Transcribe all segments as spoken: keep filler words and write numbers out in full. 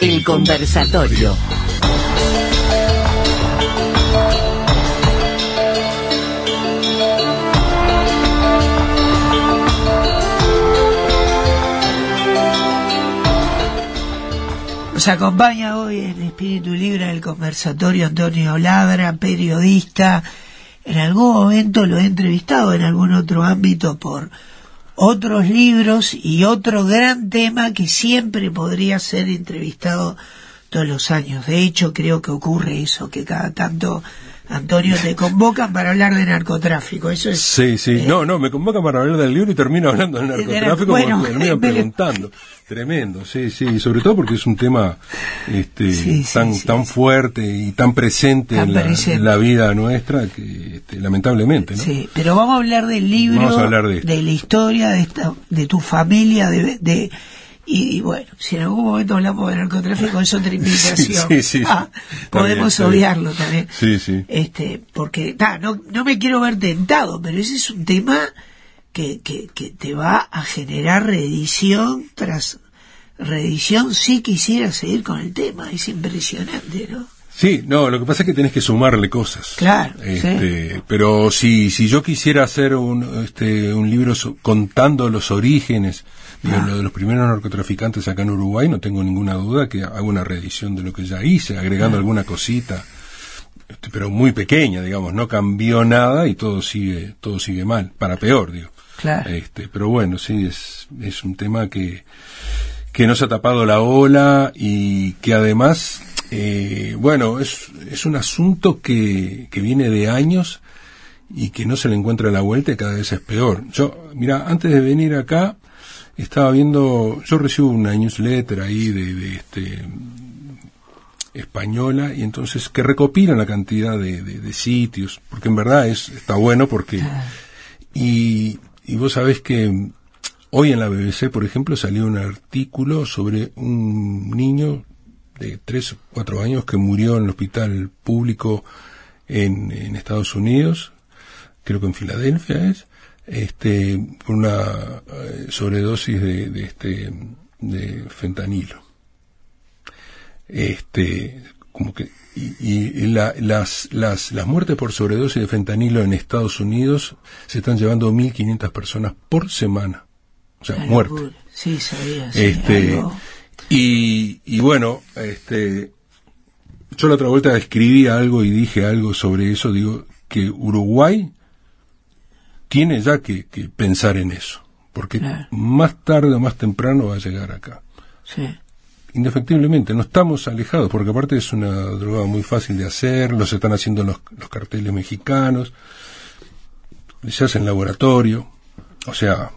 El conversatorio. Nos acompaña hoy en Espíritu Libre del conversatorio Antonio Ladra, periodista. En algún momento lo he entrevistado en algún otro ámbito por otros libros y otro gran tema que siempre podría ser entrevistado todos los años. De hecho, creo que ocurre eso, que cada tanto, Antonio, te convocan para hablar de narcotráfico. Eso es, sí, sí. Eh, no, no, me convocan para hablar del libro y termino hablando del narcotráfico, bueno, porque me termino preguntando. Tremendo, sí, sí, sobre todo porque es un tema este, sí, sí, tan sí, tan sí. fuerte y tan presente, tan en, la, presente en la vida nuestra, que este, lamentablemente, ¿no? Sí, pero vamos a hablar del libro, vamos a hablar de, de la historia, de esta, de tu familia, de, de y, y bueno, si en algún momento hablamos de narcotráfico es otra invitación. Sí, sí, sí, ah, podemos bien, obviarlo también. Sí, sí. Este, porque ta, no, no me quiero ver tentado, pero ese es un tema que, que, que te va a generar reedición tras reedición si quisiera seguir con el tema. Es impresionante, ¿no? Sí, no, lo que pasa es que tenés que sumarle cosas. Claro, este, sí. Pero si si yo quisiera hacer un este un libro so, contando los orígenes de, ah. lo de los primeros narcotraficantes acá en Uruguay, no tengo ninguna duda que hago una reedición de lo que ya hice, agregando ah. alguna cosita, este, pero muy pequeña, digamos, no cambió nada y todo sigue todo sigue mal, para peor, digo. Claro. Este, pero bueno, sí, es es un tema que que no se ha tapado la ola y que además Eh, bueno, es, es un asunto que, que viene de años y que no se le encuentra la vuelta y cada vez es peor. Yo, mira, antes de venir acá, estaba viendo, yo recibo una newsletter ahí de, de este española, y entonces que recopilan la cantidad de, de, de sitios, porque en verdad es, está bueno porque, y, y vos sabés que hoy en la B B C, por ejemplo, salió un artículo sobre un niño de tres o cuatro años que murió en el hospital público en, en Estados Unidos, creo que en Filadelfia es, este, por una eh, sobredosis de, de este, de fentanilo. Este, como que, y, y la, las, las, las muertes por sobredosis de fentanilo en Estados Unidos se están llevando mil quinientas personas por semana. O sea, Ay, muerte. Sí, sabía, sí, este, algo. Y, y bueno, este, yo la otra vuelta escribí algo y dije algo sobre eso, digo, que Uruguay tiene ya que, que pensar en eso, porque claro. más tarde o más temprano va a llegar acá. Sí. Indefectiblemente, no estamos alejados, porque aparte es una droga muy fácil de hacer, los están haciendo los, los carteles mexicanos, se hace en laboratorio, o sea,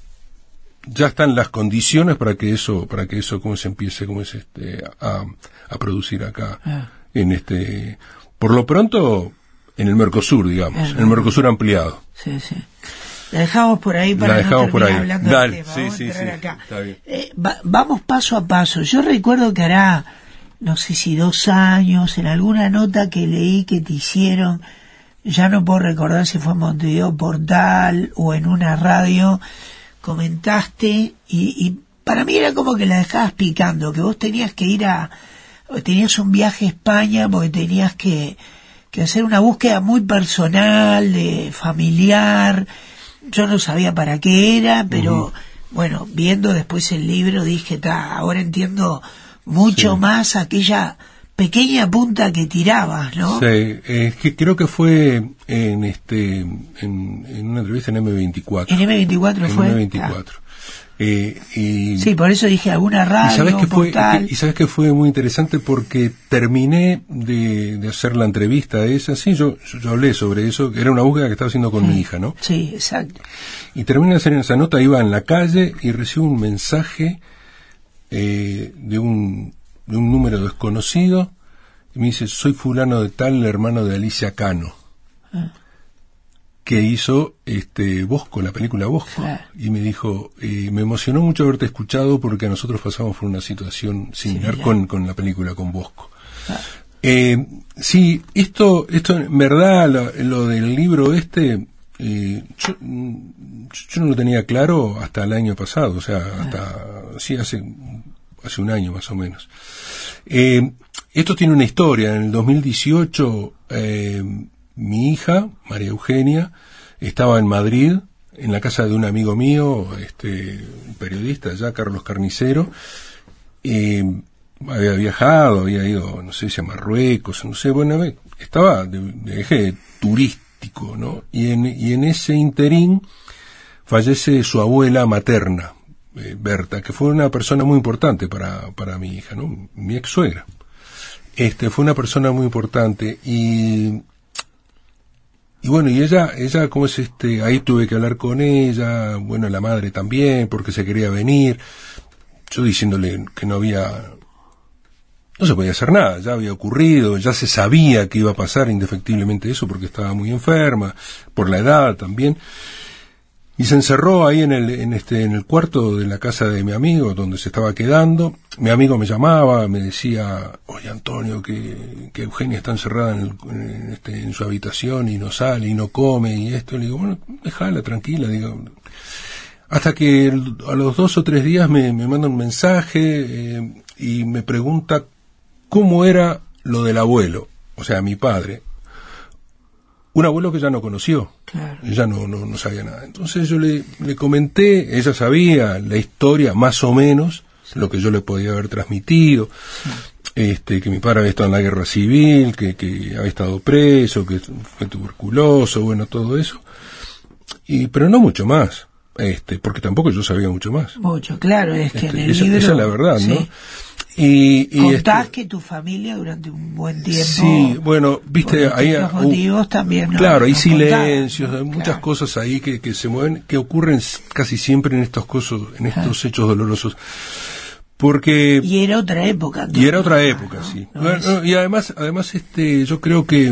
ya están las condiciones para que eso, para que eso como se empiece, como es este, a, a producir acá, ah. en este, por lo pronto, en el Mercosur, digamos, el en el Mercosur ampliado. Sí, sí. La dejamos por ahí para la dejamos no por ahí. hablando Dale, del tema. sí, Vamos sí, a entrar sí, acá. está bien. Eh, va, vamos paso a paso. Yo recuerdo que hará, no sé si dos años, en alguna nota que leí que te hicieron, ya no puedo recordar si fue en Montevideo Portal o en una radio, comentaste y, y para mí era como que la dejabas picando, que vos tenías que ir a, tenías un viaje a España porque tenías que, que hacer una búsqueda muy personal, de familiar. Yo no sabía para qué era, pero uh-huh. bueno, viendo después el libro dije, ta, ahora entiendo mucho sí. más aquella pequeña punta que tirabas, ¿no? Sí, es eh, que creo que fue en este en, en una entrevista en eme veinticuatro. ¿En eme veinticuatro en fue? eme veinticuatro. Ah. Eh, y, sí, por eso dije alguna radio, y sabes que fue, portal. Y, y sabes que fue muy interesante porque terminé de, de hacer la entrevista esa, sí, yo, yo, yo hablé sobre eso, era una búsqueda que estaba haciendo con sí. mi hija, ¿no? Sí, exacto. Y terminé de hacer esa nota, iba en la calle y recibo un mensaje eh, de un de un número desconocido. Y me dice, soy fulano de tal, el hermano de Alicia Cano, ah. que hizo este Bosco, la película Bosco. Claro. Y me dijo, eh, me emocionó mucho haberte escuchado porque a nosotros pasamos por una situación similar sí, con, con la película, con Bosco. Claro. Eh, sí, esto, esto en verdad, lo, lo del libro este, eh, yo, yo no lo tenía claro hasta el año pasado, o sea, hasta, claro. sí, hace, hace un año más o menos. Eh, esto tiene una historia. En el dos mil dieciocho, eh, mi hija, María Eugenia, estaba en Madrid, en la casa de un amigo mío, este, un periodista allá, Carlos Carnicero. Eh, había viajado, había ido, no sé si a Marruecos, no sé, bueno, estaba de, de eje turístico, ¿no? Y en, y en ese interín fallece su abuela materna, eh, Berta, que fue una persona muy importante para, para mi hija, ¿no? Mi ex suegra. Este, fue una persona muy importante y, y bueno, y ella, ella, ¿cómo es este? Ahí tuve que hablar con ella, bueno, la madre también, porque se quería venir. Yo diciéndole que no había, no se podía hacer nada, ya había ocurrido, ya se sabía que iba a pasar indefectiblemente eso porque estaba muy enferma, por la edad también. Y se encerró ahí en el, en este, en el cuarto de la casa de mi amigo, donde se estaba quedando. Mi amigo me llamaba, me decía, oye Antonio, que, que Eugenia está encerrada en, el, en, este, en su habitación y no sale y no come y esto. Le digo, bueno, déjala tranquila, digo. Hasta que a los dos o tres días me, me manda un mensaje eh, y me pregunta cómo era lo del abuelo, o sea, mi padre. Un abuelo que ya no conoció, claro. Ella no, no, no sabía nada. Entonces yo le, le comenté, ella sabía la historia más o menos, sí. Lo que yo le podía haber transmitido, sí. este, que mi padre había estado en la guerra civil, que, que había estado preso, que fue tuberculoso, bueno, todo eso. Y, pero no mucho más, este, porque tampoco yo sabía mucho más. Mucho, claro, es que este, en el esa, libro... Esa es la verdad, sí. ¿No? Y, y contás este, que tu familia durante un buen tiempo. Sí, bueno, viste, ahí los motivos uh, también. No, claro, hay no silencios, hay muchas claro. cosas ahí que, que se mueven, que ocurren casi siempre en estos cosas, en estos ah. hechos dolorosos. Porque y era otra época. Entonces, y era otra época, no, sí. No bueno, y además, además, este, yo creo que,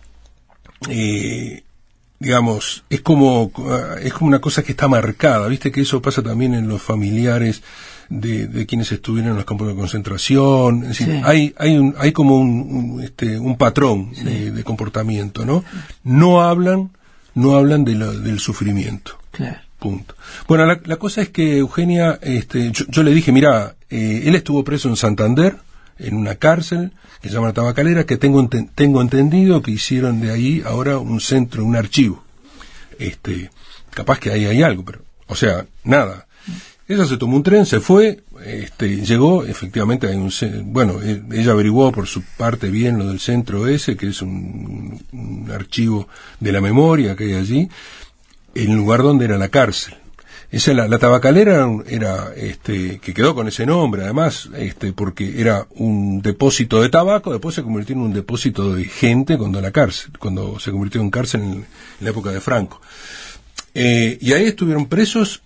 eh, digamos, es como, es como una cosa que está marcada, viste que eso pasa también en los familiares. De, de quienes estuvieron en los campos de concentración, es decir, sí. hay, hay un, hay como un, un este, un patrón sí. de, de comportamiento, ¿no? No hablan, no hablan de lo, del sufrimiento. Claro. Punto. Bueno, la, la cosa es que Eugenia, este, yo, yo le dije, mira, eh, él estuvo preso en Santander, en una cárcel que se llama La Tabacalera, que tengo, enten, tengo entendido que hicieron de ahí ahora un centro, un archivo. Este, capaz que ahí hay algo, pero, o sea, nada. Ella se tomó un tren, se fue, este, llegó, efectivamente hay un, bueno, ella averiguó por su parte bien lo del centro ese, que es un, un archivo de la memoria que hay allí, el lugar donde era la cárcel. Esa, la, la Tabacalera era, este, que quedó con ese nombre, además, este, porque era un depósito de tabaco, después se convirtió en un depósito de gente cuando la cárcel, cuando se convirtió en cárcel en, en la época de Franco. Eh, y ahí estuvieron presos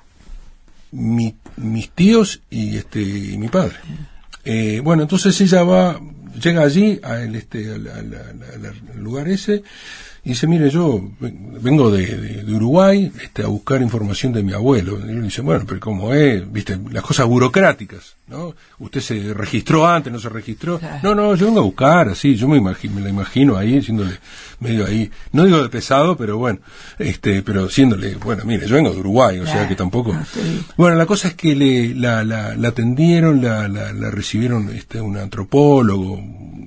Mi, mis tíos y este y mi padre. Eh, bueno, entonces ella va, llega allí al este al, al, al, al lugar ese y dice, mire, yo vengo de, de, de Uruguay este, a buscar información de mi abuelo. Y él dice, bueno, pero ¿cómo es? Viste, las cosas burocráticas, ¿no? Usted se registró antes, no se registró. No, no, yo vengo a buscar, así, yo me imagino, me la imagino ahí, siéndole medio ahí, no digo de pesado, pero bueno, este, pero siéndole, bueno, mire, yo vengo de Uruguay, o claro. sea que tampoco. Ah, sí. Bueno, la cosa es que le, la, la, la atendieron, la, la, la recibieron este, un antropólogo,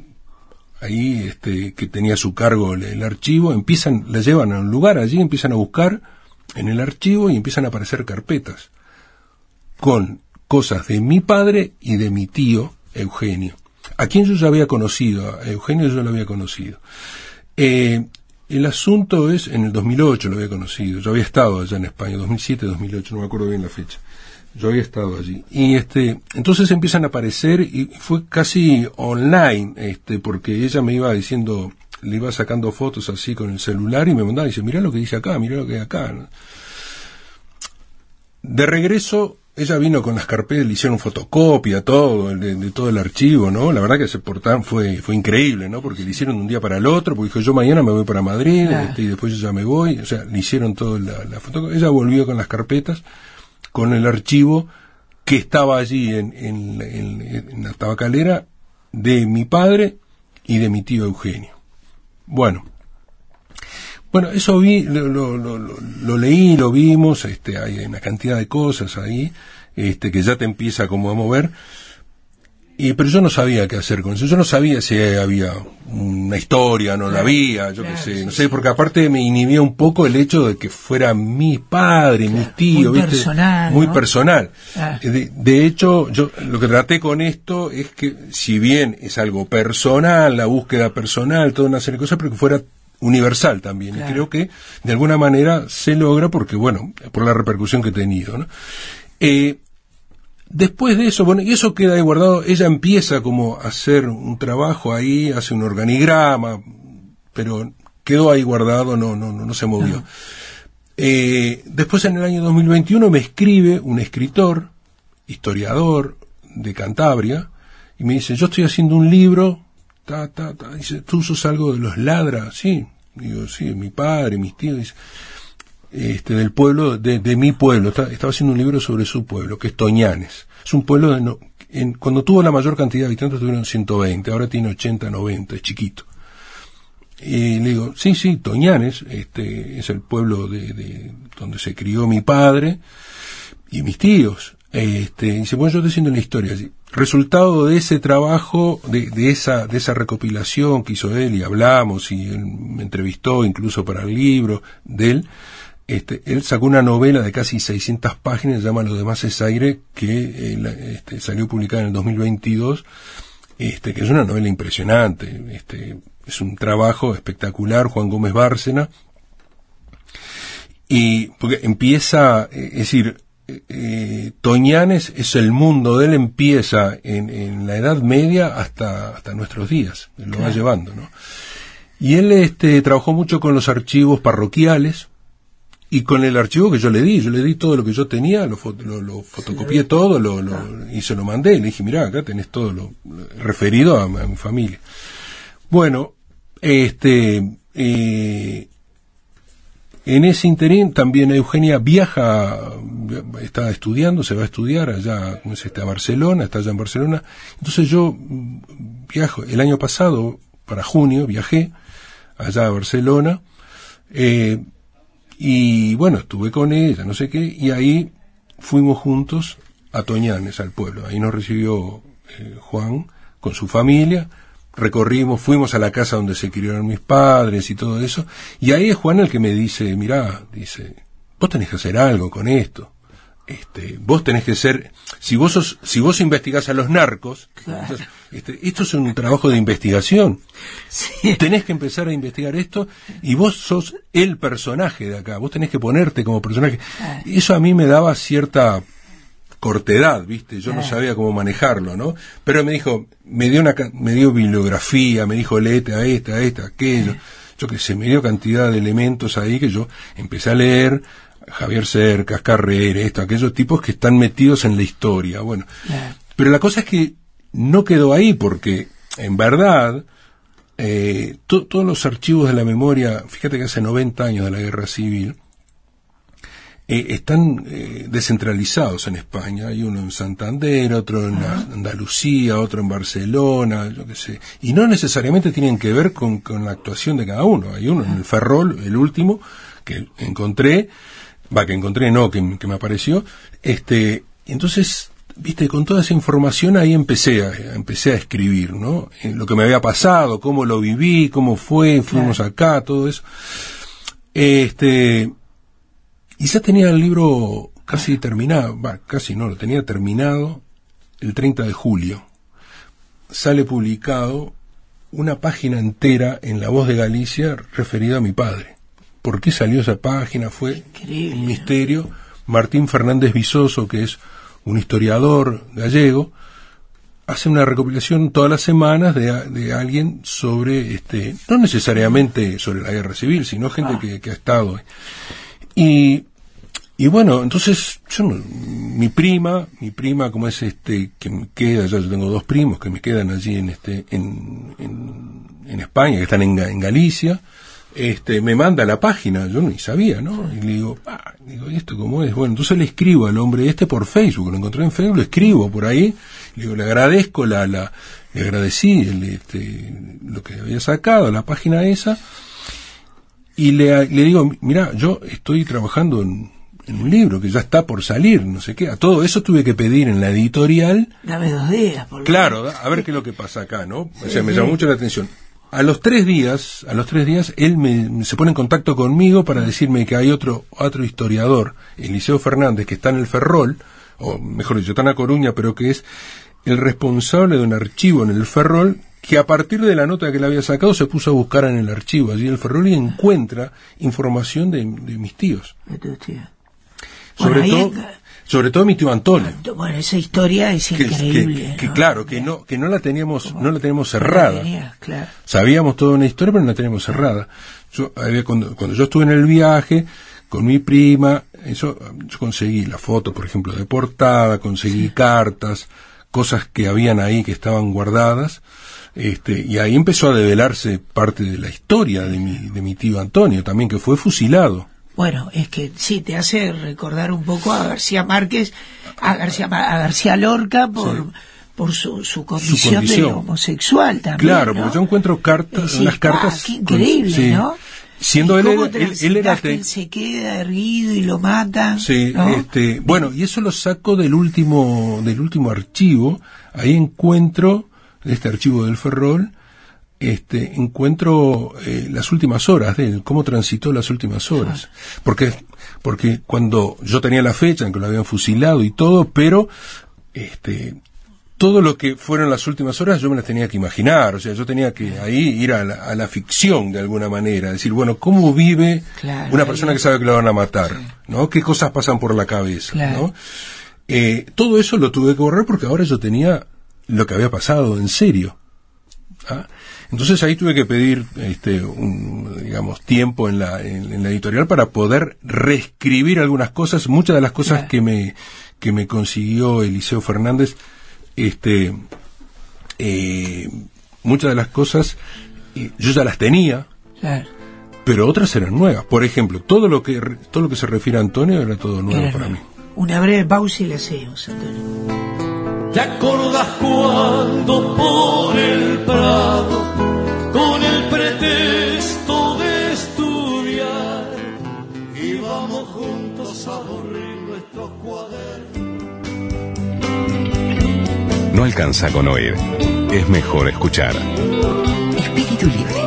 ahí este que tenía a su cargo el, el archivo, empiezan, la llevan a un lugar allí, empiezan a buscar en el archivo y empiezan a aparecer carpetas con cosas de mi padre y de mi tío Eugenio, a quien yo ya había conocido, a Eugenio yo lo había conocido. Eh, el asunto es, en el dos mil ocho lo había conocido, yo había estado allá en España, dos mil siete, dos mil ocho, no me acuerdo bien la fecha. Yo había estado allí. Y este, entonces empiezan a aparecer y fue casi online, este, porque ella me iba diciendo, le iba sacando fotos así con el celular y me mandaba y dice, mirá lo que dice acá, mirá lo que hay acá, ¿no? De regreso, ella vino con las carpetas, le hicieron fotocopia, todo, de, de todo el archivo, ¿no? La verdad que ese portal fue, fue increíble, ¿no? Porque le hicieron de un día para el otro, porque dijo, yo mañana me voy para Madrid, ah. este, y después yo ya me voy, o sea, le hicieron toda la, la fotocopia. Ella volvió con las carpetas, con el archivo que estaba allí en, en, en, en la Tabacalera de mi padre y de mi tío Eugenio. Bueno, bueno, eso vi, lo, lo, lo, lo leí, lo vimos, este, hay una cantidad de cosas ahí, este, que ya te empieza como a mover. Y, pero yo no sabía qué hacer con eso. Yo no sabía si había una historia, no la había, yo claro, qué sé, sí, no sé, sí. porque aparte me inhibía un poco el hecho de que fuera mi padre, Claro, mis tíos, muy ¿viste? personal, Muy ¿no? personal. Claro. De, de hecho, yo lo que traté con esto es que, si bien es algo personal, la búsqueda personal, toda una serie de cosas, pero que fuera universal también. Claro. Y creo que de alguna manera se logra porque, bueno, por la repercusión que he tenido, ¿no? Eh, Después de eso, bueno, y eso queda ahí guardado, ella empieza como a hacer un trabajo ahí, hace un organigrama, pero quedó ahí guardado, no, no, no, no se movió. No. Eh, después en el año dos mil veintiuno me escribe un escritor, historiador de Cantabria, y me dice, yo estoy haciendo un libro, ta, ta, ta, dice, ¿tú sos algo de los Ladra? Sí, digo, sí, mi padre, mis tíos, dice, Este, del pueblo, de, de mi pueblo, Está, estaba haciendo un libro sobre su pueblo, que es Toñanes. Es un pueblo, de no, en, cuando tuvo la mayor cantidad de habitantes tuvieron ciento veinte, ahora tiene ochenta, noventa, es chiquito. Y le digo, sí, sí, Toñanes, este, es el pueblo de, de donde se crió mi padre y mis tíos. Este, y dice, bueno, yo estoy haciendo la historia. Resultado de ese trabajo, de, de esa, de esa recopilación que hizo él, y hablamos, y él me entrevistó incluso para el libro de él. Este, él sacó una novela de casi seiscientas páginas, se llama Lo demás es aire, que eh, este, salió publicada en el dos mil veintidós, este, que es una novela impresionante, este, es un trabajo espectacular, Juan Gómez Bárcena, y porque empieza, eh, es decir, eh, Toñanes es el mundo de él, empieza en, en la Edad Media hasta, hasta nuestros días, lo Claro. va llevando, ¿no? Y él este, trabajó mucho con los archivos parroquiales, y con el archivo que yo le di, yo le di todo lo que yo tenía, lo, fo- lo, lo fotocopié todo, lo, lo, y se lo mandé, le dije, mirá, acá tenés todo lo, lo referido a, a mi familia. Bueno, este, eh, en ese interín también Eugenia viaja, está estudiando, se va a estudiar allá, ¿cómo es este? A Barcelona, está allá en Barcelona. Entonces yo viajo, el año pasado, para junio, viajé allá a Barcelona, eh, y bueno, estuve con ella, no sé qué, y ahí fuimos juntos a Toñanes, al pueblo. Ahí nos recibió eh, Juan con su familia, recorrimos, fuimos a la casa donde se criaron mis padres y todo eso, y ahí es Juan el que me dice, mirá, dice, vos tenés que hacer algo con esto. Este, vos tenés que ser, si vos sos, si vos investigás a los narcos, Claro. entonces, este, esto es un trabajo de investigación. Sí. Tenés que empezar a investigar esto y vos sos el personaje de acá, vos tenés que ponerte como personaje. Ah. Y eso a mí me daba cierta cortedad, ¿viste? Yo no Ah. sabía cómo manejarlo, ¿no? Pero me dijo, me dio una, ca- me dio bibliografía, me dijo, léete a esta, a esta, a aquello. Yo qué sé, me dio cantidad de elementos ahí que yo empecé a leer. Javier Cercas, Carrera, esto, aquellos tipos que están metidos en la historia. Bueno, Claro. pero la cosa es que no quedó ahí, porque en verdad eh, to- todos los archivos de la memoria, fíjate que hace noventa años de la Guerra Civil, eh, están eh, descentralizados en España. Hay uno en Santander, otro en Ah. Andalucía, otro en Barcelona, yo qué sé. Y no necesariamente tienen que ver con, con la actuación de cada uno. Hay uno en el Ferrol, el último, que encontré, va, que encontré, no, que, que me apareció, este, entonces, viste, con toda esa información ahí empecé a, empecé a escribir, ¿no? Eh, lo que me había pasado, cómo lo viví, cómo fue, fuimos Claro. acá, todo eso. Este, y ya tenía el libro casi terminado, va, casi no, lo tenía terminado el treinta de julio. Sale publicado una página entera en La Voz de Galicia referida a mi padre. ¿Por qué salió esa página? Fue Increíble, un ¿no? misterio. Martín Fernández Vizoso, que es un historiador gallego, hace una recopilación todas las semanas de, de alguien sobre, este, no necesariamente sobre la guerra civil, sino gente Ah. que, que ha estado. Y, y bueno, entonces, yo no, mi prima, mi prima, como es este, que me queda, ya yo tengo dos primos que me quedan allí en este, en, en, en España, que están en, Ga- en Galicia, este, me manda la página, yo ni sabía, ¿no? Y le digo, ah, digo, ¿y esto cómo es? Bueno, entonces le escribo al hombre este por Facebook, lo encontré en Facebook, lo escribo por ahí, le digo, le agradezco la, la, le agradecí el, este, lo que había sacado, la página esa, y le, le digo, mira, yo estoy trabajando en, en un libro que ya está por salir, no sé qué. A todo eso tuve que pedir en la editorial. Dame dos días, por lo Claro, menos. A ver qué es lo que pasa acá, ¿no? O sea, me llamó mucho la atención. A los tres días, a los tres días, él me, se pone en contacto conmigo para decirme que hay otro, otro historiador, Eliseo Fernández, que está en el Ferrol, o mejor dicho, está en La Coruña, pero que es el responsable de un archivo en el Ferrol, que a partir de la nota que él había sacado se puso a buscar en el archivo allí en el Ferrol y encuentra información de, de mis tíos. De tus tíos. Sobre bueno, todo, hay... sobre todo mi tío Antonio. Bueno, esa historia es que, increíble. Que, que, ¿no? claro, que no, que no la teníamos, Como no la teníamos cerrada. Tenía, claro. Sabíamos toda una historia, pero no la teníamos cerrada. Yo, cuando, cuando yo estuve en el viaje con mi prima, eso, yo conseguí la foto, por ejemplo, de portada, conseguí sí. cartas, cosas que habían ahí que estaban guardadas. Este, y ahí empezó a develarse parte de la historia de mi, de mi tío Antonio también, que fue fusilado. Bueno, es que sí, te hace recordar un poco a García Márquez, a García, a García Lorca por, sí. por su, su, condición su condición de homosexual también. Claro, ¿no? porque yo encuentro cartas, sí, unas cartas. Ah, qué increíble, con, sí. ¿no? Siendo él, él, él, él era que él se queda erguido y lo matan. Sí, ¿no? este, bueno, y eso lo saco del último, del último archivo. Ahí encuentro, de este archivo del Ferrol, este, encuentro eh, las últimas horas de él, cómo transitó las últimas horas. Porque, porque cuando yo tenía la fecha en que lo habían fusilado y todo, pero, este, todo lo que fueron las últimas horas yo me las tenía que imaginar, o sea, yo tenía que ahí ir a la, a la ficción de alguna manera, decir, bueno, ¿cómo vive claro, una persona que sabe que lo van a matar? Sí. ¿No? ¿Qué cosas pasan por la cabeza? Claro. ¿No? Eh, todo eso lo tuve que borrar porque ahora yo tenía lo que había pasado en serio. ¿Ah? Entonces ahí tuve que pedir, este, un, digamos, tiempo en la, en, en la editorial para poder reescribir algunas cosas, muchas de las cosas claro. que me, que me consiguió Eliseo Fernández. Este, eh, muchas de las cosas eh, yo ya las tenía, claro. pero otras eran nuevas. Por ejemplo, todo lo que todo lo que se refiere a Antonio era todo nuevo era para nuevo. mí. Una breve pausa y le seguimos, Antonio. ¿Te acordás cuando por el Prado, con el pretexto de estudiar, íbamos juntos a borrar nuestros cuadernos? No alcanza con oír, es mejor escuchar. Espíritu Libre.